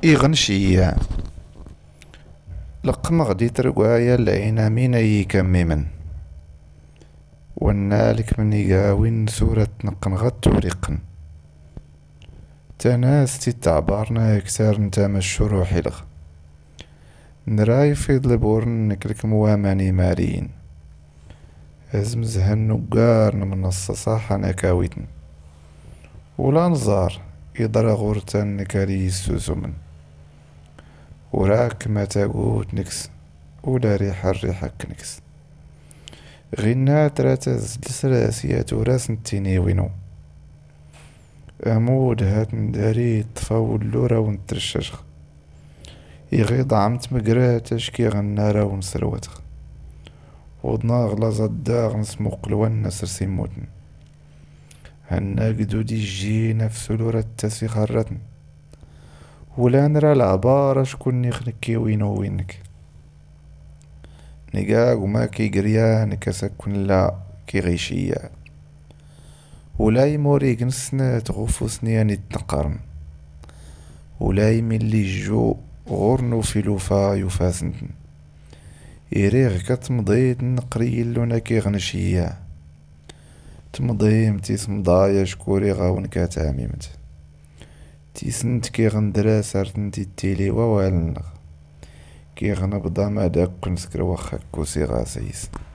إغنشية لقم غدي ترقوايا العينا مين يكممن ونالك من يقاوين سورة نقن غد توريقن تناس تتعبارنا يكسار نتام الشروح حلغ نراي في ضلبورن نكلك مواماني مارين ازمزهن نقار من الصصاحة نكاويتن ولا نزار يضرى غورتن نكالي السوسمن وراك ما تاقوت نكس ولا ريحة كنكس غينا تراتا زلسلاسيات وراس نتينيوينو امود هات نداري طفاو اللورا ونترششخ يغيض عمت مقرات اشكي غنارا ونسروتخ وضنا غلاظ الداغ نسمو قلوان نسر سيموتن هنا قدودي جي نفس لورا تاسي خرتن ولا نرى العبارة شكون يخنكي وينو وينك نقاق وما كي قريان كسكن لا كي غيشيا ولا يموريك نسنا تغفو سنيان يتنقرن ولا يملي جو غورنو في لوفا يفاسنتن إريغ كتمضي نقري اللونا كي غنشيا تمضي متيس مضايا شكوري غاون كاتاميمت تيسنت كي غندرا سارتنتي التيلي ووالنغ كي غنبضا ما داك كنسكر وخاك كوسي غاسيس